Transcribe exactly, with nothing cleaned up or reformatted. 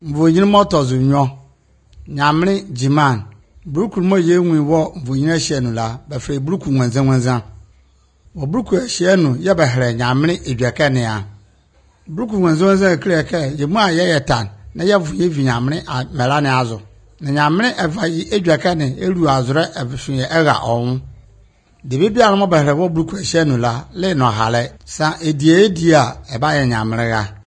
Mvonyini motors nyo. Nyamri jiman. Bruku mo ye nwi wo mvonyini ehye la befre bruku nwenzen nwenzen. Wo bruku ehye no ye behre nyamri edwekane a. Bruku nwenzen nwenzen kreke ye mu aye yetan na ye vuye vi nyamri melane azo. Na nyamri eva yi edwekane elu azure ebusunye ega on. De bibi anmo behre wo bruku ehye no la le no hale sa edie edia eba ye nyamri ga.